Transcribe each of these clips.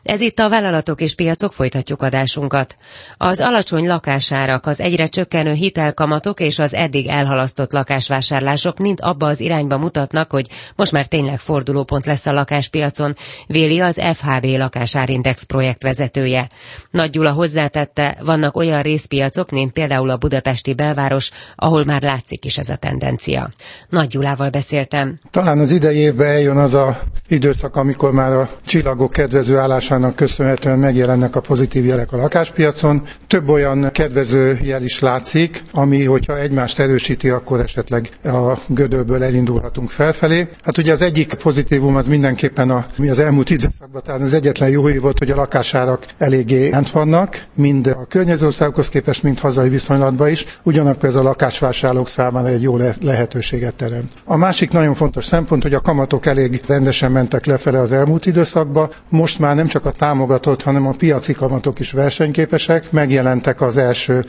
Ez itt a Vállalatok és Piacok, folytatjuk adásunkat. Az alacsony lakásárak, az egyre csökkenő hitelkamatok és az eddig elhalasztott lakásvásárlások mind abba az irányba mutatnak, hogy most már tényleg fordulópont lesz a lakáspiacon, véli az FHB lakásárindex projektvezetője. Nagy Gyula hozzátette, vannak olyan részpiacok, mint például a budapesti belváros, ahol már látszik is ez a tendencia. Nagy Gyulával beszéltem. Talán az idei évben eljön az a időszak, amikor már a csillagok kedvező állásának köszönhetően megjelennek a pozitív jelek a lakáspiacon. Több olyan kedvező jel is látszik, ami, hogyha egymást erősíti, akkor esetleg a gödörből elindulhatunk felfelé. Hát ugye az egyik pozitívum az mindenképpen mi az elmúlt időszakban, tehát az egyetlen jó hír volt, hogy a lakásárak eléggé lent vannak, mind a környező országokhoz képest, mind hazai viszonylatban is. Ugyanakkor ez a lakásvásárlók számára egy jó lehetőséget teremt. A másik nagyon fontos szempont, hogy a kamatok elég rendesen mentek lefele az elmúlt időszakban. Most már nem csak a támogatott, hanem a piaci kamatok is versenyképesek. Megjelentek az első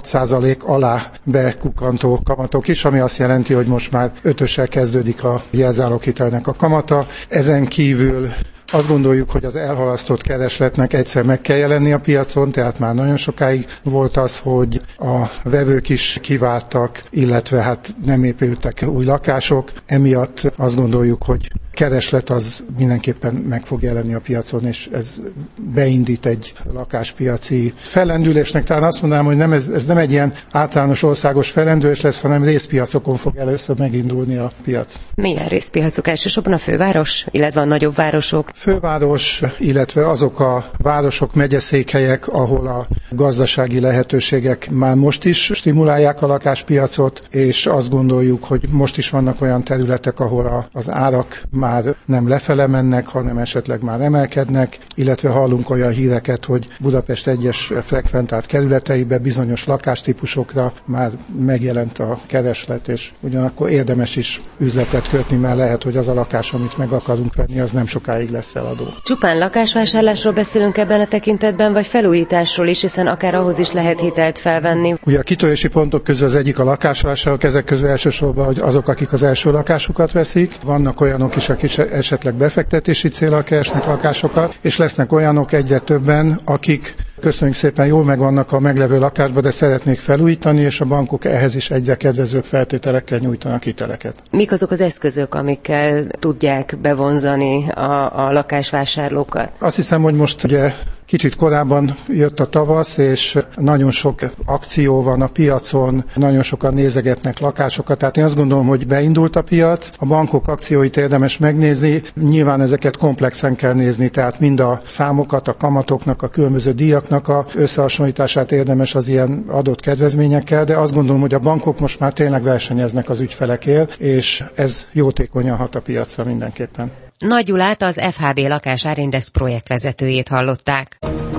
6% alá bekukantó kamatok is, ami azt jelenti, hogy most már 5-össel kezdődik a jelzáloghitelnek a kamata. Ezen kívül azt gondoljuk, hogy az elhalasztott keresletnek egyszer meg kell jelenni a piacon, tehát már nagyon sokáig volt az, hogy a vevők is kiváltak, illetve hát nem épültek új lakások. Emiatt azt gondoljuk, hogy kereslet az mindenképpen meg fog jelenni a piacon, és ez beindít egy lakáspiaci fellendülésnek. Tehát azt mondanám, hogy ez nem egy ilyen általános országos fellendülés lesz, hanem részpiacokon fog először megindulni a piac. Milyen részpiacok? Elsősorban a főváros, illetve a nagyobb városok? Főváros, illetve azok a városok, megyeszékhelyek, ahol a gazdasági lehetőségek már most is stimulálják a lakáspiacot, és azt gondoljuk, hogy most is vannak olyan területek, ahol az árak már nem lefele mennek, hanem esetleg már emelkednek, illetve hallunk olyan híreket, hogy Budapest egyes frekventált kerületeibe bizonyos lakástípusokra már megjelent a kereslet, és ugyanakkor érdemes is üzletet kötni, mert lehet, hogy az a lakás, amit meg akarunk venni, az nem sokáig lesz eladó. Csupán lakásvásárlásról beszélünk ebben a tekintetben, vagy felújításról is, hiszen akár ahhoz is lehet hitelt felvenni. Ugye a kitörési pontok közül az egyik a lakásvásárlók, ezek közül elsősorban hogy azok, akik az első lakásukat veszik. Vannak olyanok is, akik esetleg befektetési céllal keresnek lakásokat, és lesznek olyanok egyre többen, akik köszönjük szépen, jól megvannak a meglevő lakásba, de szeretnék felújítani, és a bankok ehhez is egyre kedvezőbb feltételekkel nyújtanak hiteleket. Mik azok az eszközök, amikkel tudják bevonzani a lakásvásárlókat? Azt hiszem, hogy most ugye kicsit korábban jött a tavasz, és nagyon sok akció van a piacon, nagyon sokan nézegetnek lakásokat, tehát én azt gondolom, hogy beindult a piac, a bankok akcióit érdemes megnézni, nyilván ezeket komplexen kell nézni, tehát mind a számokat, a kamatoknak, a különböző díjaknak a összehasonlítását érdemes az ilyen adott kedvezményekkel, de azt gondolom, hogy a bankok most már tényleg versenyeznek az ügyfelekért, és ez jótékonyan hat a piacra mindenképpen. Nagy Gyulát, az FHB lakásárindex projektvezetőjét hallották.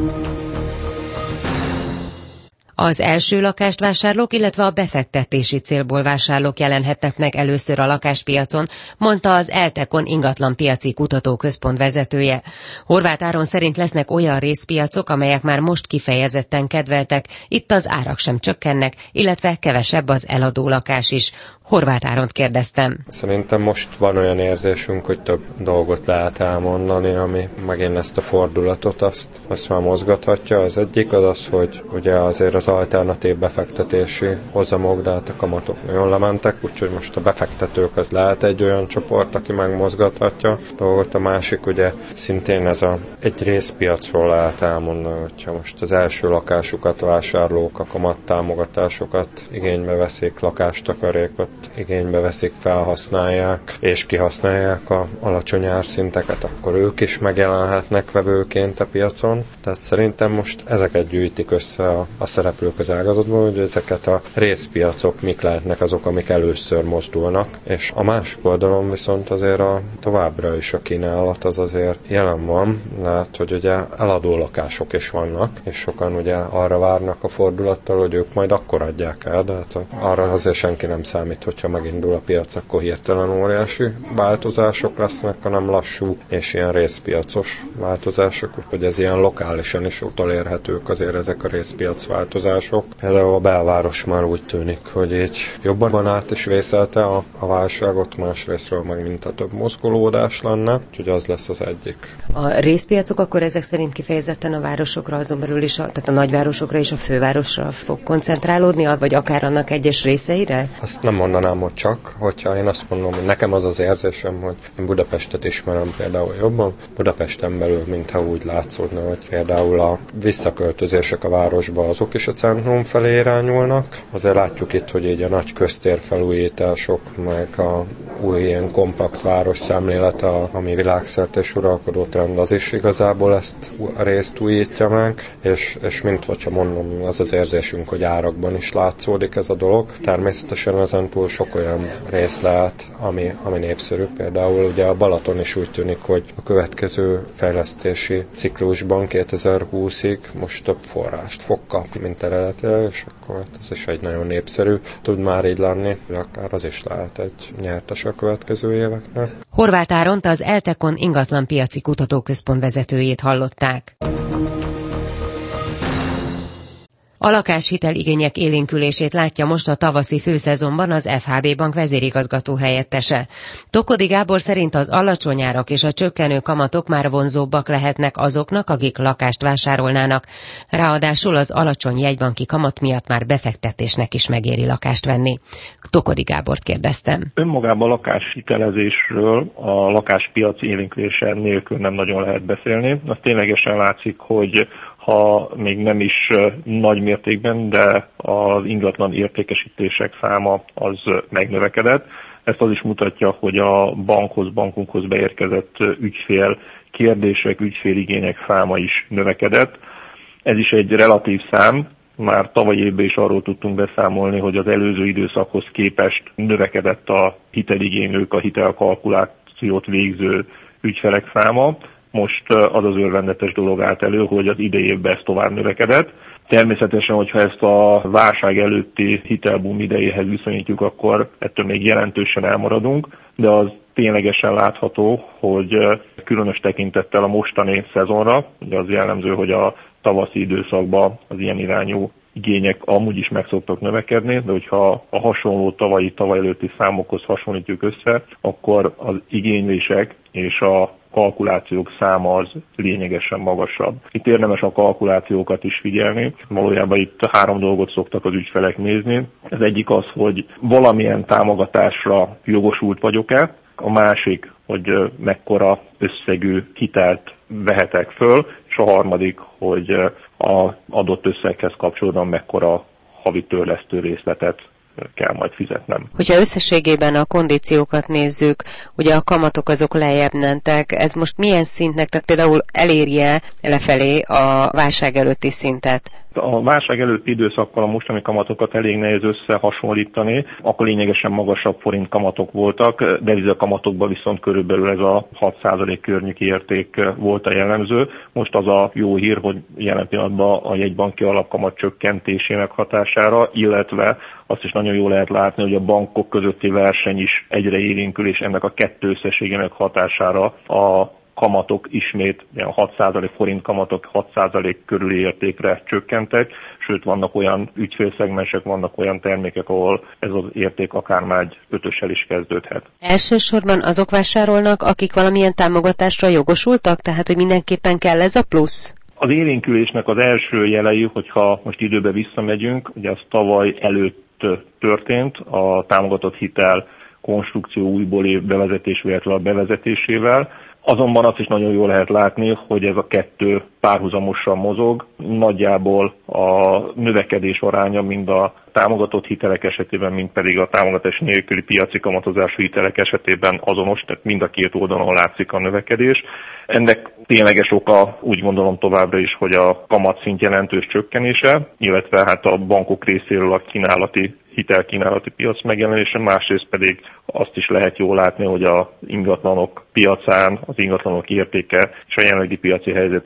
Az első lakást vásárlók, illetve a befektetési célból vásárlók jelenhetnek meg először a lakáspiacon, mondta az Eltekon ingatlanpiaci kutatóközpont vezetője. Horváth Áron szerint lesznek olyan részpiacok, amelyek már most kifejezetten kedveltek, itt az árak sem csökkennek, illetve kevesebb az eladó lakás is. Horváth Áront kérdeztem. Szerintem most van olyan érzésünk, hogy több dolgot lehet elmondani, ami megint ezt a fordulatot azt már mozgathatja. Az egyik az, hogy ugye azért az alternatív befektetési hozamok, de hát a kamatok nagyon lementek, úgyhogy most a befektetők az lehet egy olyan csoport, aki megmozgathatja dolgot. A másik ugye szintén egy részpiacról lehet elmondani, hogyha most az első lakásukat vásárlók a kamattámogatásokat igénybe veszik, lakástakarékot igénybe veszik, felhasználják és kihasználják a alacsony árszinteket, akkor ők is megjelenhetnek vevőként a piacon. Tehát szerintem most ezeket gyűjtik össze a szereplők az ágazatban, hogy ezeket a részpiacok mik lehetnek azok, amik először mozdulnak. És a másik oldalon viszont azért továbbra is a kínálat az azért jelen van, lehet, hogy ugye eladó lakások is vannak, és sokan ugye arra várnak a fordulattal, hogy ők majd akkor adják el, de hát arra azért senki nem számít, hogyha megindul a piac, akkor hirtelen óriási változások lesznek, hanem lassú és ilyen részpiacos változások, úgyhogy ez ilyen lokálisan is utolérhetők azért ezek a részpiac változások. vállalkozások. Például a belváros már úgy tűnik, hogy így jobban át is vészelte a válságot, másrésztről meg mint a több mozgolódás lenne, úgyhogy az lesz az egyik. A részpiacok akkor ezek szerint kifejezetten a városokra, azon belül is, tehát a nagyvárosokra és a fővárosra fog koncentrálódni, vagy akár annak egyes részeire? Azt nem mondanám, hogy csak, hogyha én azt mondom, hogy nekem az az érzésem, hogy én Budapestet ismerem például jobban, Budapesten belül mintha úgy látszódna, hogy például a visszaköltözések a városba azok is a centrum felé irányulnak. Azért látjuk itt, hogy így a nagy köztérfelújítások, meg a új ilyen kompakt város szemlélete, ami világszerte is uralkodó trend, az is igazából ezt a részt újítja meg, és mint hogyha mondom, az érzésünk, hogy árakban is látszódik ez a dolog. Természetesen ezen túl sok olyan rész lehet, ami népszerű. Például ugye a Balaton is úgy tűnik, hogy a következő fejlesztési ciklusban 2020-ig most több forrást fog kapni, mint eredetileg, és akkor ez is egy nagyon népszerű, tud már így lenni, hogy akár az is lehet egy nyertes a következő éveknek. Horváth Áront, az Eltekon ingatlanpiaci kutatóközpont vezetőjét hallották. A lakáshitel igények élénkülését látja most a tavaszi főszezonban az FHB Bank vezérigazgató helyettese. Tokody Gábor szerint az alacsony árak és a csökkenő kamatok már vonzóbbak lehetnek azoknak, akik lakást vásárolnának. Ráadásul az alacsony jegybanki kamat miatt már befektetésnek is megéri lakást venni. Tokody Gábort kérdeztem. Önmagában a lakáshitelezésről a lakáspiaci élénkülése nélkül nem nagyon lehet beszélni. Az ténylegesen látszik, hogy ha még nem is nagy mértékben, de az ingatlan értékesítések száma az megnövekedett. Ezt az is mutatja, hogy a bankunkhoz beérkezett ügyfél kérdések, ügyféligények száma is növekedett. Ez is egy relatív szám. Már tavaly évben is arról tudtunk beszámolni, hogy az előző időszakhoz képest növekedett a hiteligénylők, a hitelkalkulációt végző ügyfelek száma. Most az az örvendetes dolog állt elő, hogy az idei évben ez tovább növekedett. Természetesen, hogyha ezt a válság előtti hitelboom idejéhez viszonyítjuk, akkor ettől még jelentősen elmaradunk, de az ténylegesen látható, hogy különös tekintettel a mostani szezonra, ugye az jellemző, hogy a tavaszi időszakban az ilyen irányú igények amúgy is meg szoktak növekedni, de hogyha a hasonló tavaly előtti számokhoz hasonlítjuk össze, akkor az igénylések és a kalkulációk száma az lényegesen magasabb. Itt érdemes a kalkulációkat is figyelni. Valójában itt 3 dolgot szoktak az ügyfelek nézni. Az egyik az, hogy valamilyen támogatásra jogosult vagyok-e, a másik, hogy mekkora összegű hitelt vehetek föl, és a harmadik, hogy az adott összeghez kapcsolódóan mekkora havi törlesztő részletet kell majd fizetnem. Hogyha összességében a kondíciókat nézzük, ugye a kamatok azok lejjebb mentek, ez most milyen szintnek, tehát például elérje lefelé a válság előtti szintet? A válság előtti időszakkal a mostani kamatokat elég nehéz összehasonlítani, akkor lényegesen magasabb forint kamatok voltak, devizakamatokban viszont körülbelül ez a 6% környéki érték volt a jellemző. Most az a jó hír, hogy jelen pillanatban a jegybanki alapkamat csökkentésének hatására, illetve azt is nagyon jól lehet látni, hogy a bankok közötti verseny is egyre élénkül, és ennek a kettő összességének hatására a kamatok ismét 6% forint kamatok 6% körüli értékre csökkentek, sőt vannak olyan ügyfélszegmensek, vannak olyan termékek, ahol ez az érték akár már egy 5-össel is kezdődhet. Elsősorban azok vásárolnak, akik valamilyen támogatásra jogosultak, tehát hogy mindenképpen kell ez a plusz? Az élénkülésnek az első jelei, hogyha most időbe visszamegyünk, ugye az tavaly előtt történt a támogatott hitel konstrukció újból bevezetésével, a bevezetésével. Azonban azt is nagyon jól lehet látni, hogy ez a kettő párhuzamosan mozog. Nagyjából a növekedés aránya mind a támogatott hitelek esetében, mind pedig a támogatás nélküli piaci kamatozású hitelek esetében azonos, tehát mind a két oldalon látszik a növekedés. Ennek tényleges oka úgy gondolom továbbra is, hogy a kamatszint jelentős csökkenése, illetve hát a bankok részéről a hitelkínálati piac megjelenése, másrészt pedig azt is lehet jól látni, hogy az ingatlanok piacán az ingatlanok értéke és a jelenlegi piaci helyzet úgy alakul,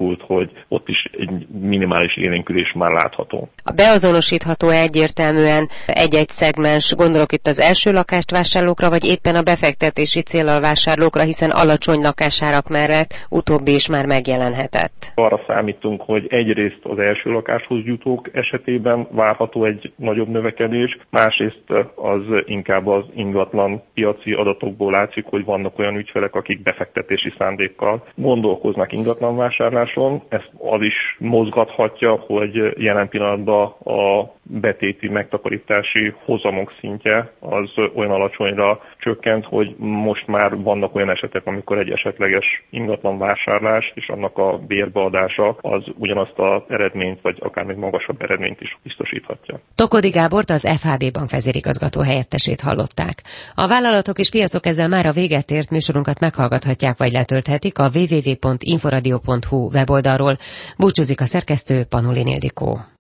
alakult, hogy ott is egy minimális élénkülés már látható. A beazonosítható egyértelműen egy-egy szegmens, gondolok itt az első lakást vásárlókra, vagy éppen a befektetési céllal vásárlókra, hiszen alacsony lakásárak mellett utóbbi is már megjelenhetett. Arra számítunk, hogy egyrészt az első lakáshoz jutók esetében várható egy nagyobb növekedés, másrészt az inkább az ingatlan piaci adatokból látszik, hogy vannak olyan ügyfelek, akik befektetési szándékkal gondolkoznak ingatlanvásárláson. Ez az is mozgathatja, hogy jelen pillanatban a betéti megtakarítási hozamok szintje az olyan alacsonyra csökkent, hogy most már vannak olyan esetek, amikor egy esetleges ingatlanvásárlás és annak a bérbeadása az ugyanazt az eredményt, vagy akár még magasabb eredményt is biztosíthatja. Tokodi Gábort, az FHB bank vezérigazgató helyettesét hallották. A vállalatok és piacok ezzel már a véget ért, műsorunkat meghallgathatják vagy letölthetik a www.inforadio.hu weboldalról. Búcsúzik a szerkesztő, Panulin Ildikó.